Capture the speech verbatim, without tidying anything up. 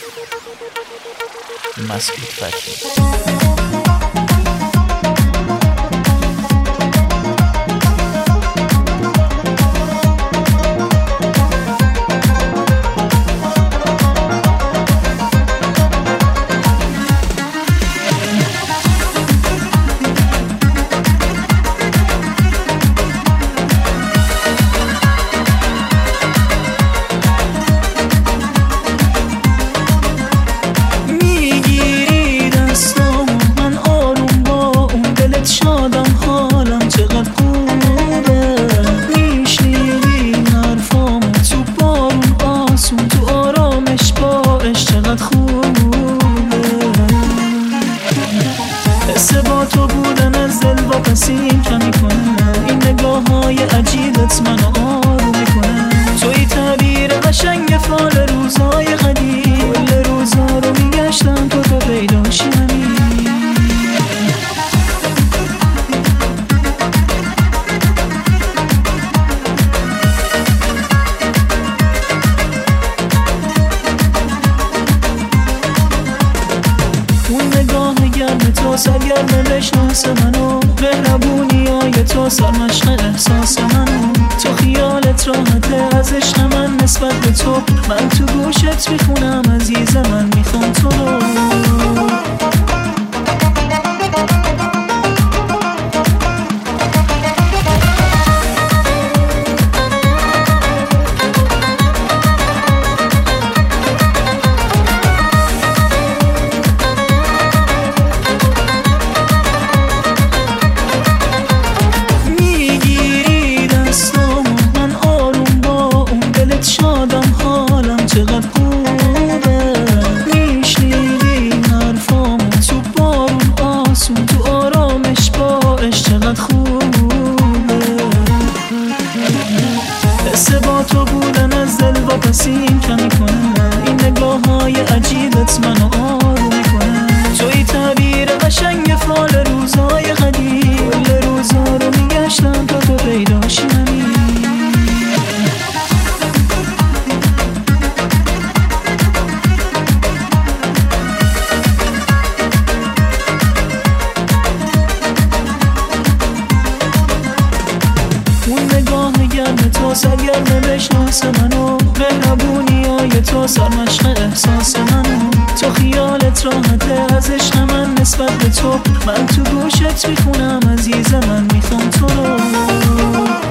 مسعود فتحی. تو بودن از دل واپسیم کمی کنه، این نگاه های عجیبت منو آروم میکنه. توی تعبیر قشنگ فال روزهای قدیم، کل روزا رو میگشتم تو تو پیداشی همین. تو سرگرم بشناس منو، مهربونی های تو سرمشق احساس منو. تو خیالت راحته از عشق من نسبت به تو، من تو گوشت میخونم عزیز من میخوام تو رو. چقدر خوبه میشنیدی حرفامو، تو بارون آسون تو آرامش باش. چقدر خوبه حس با تو بودن از دل واپسیم کمی کنه، این نگاه های عجیبت منو آروم میکنه. توی تعبیر قشنگ فال روزهای قدیم، کل روزا رو میگشتم تا تو پیداشی همین. تو سرگرم بشناس منو، مهربونی های تو سرمشق احساس منو. تو خیالت راحته از عشق من نسبت به تو، من تو گوشت میخونم عزیز من میخوام تو رو.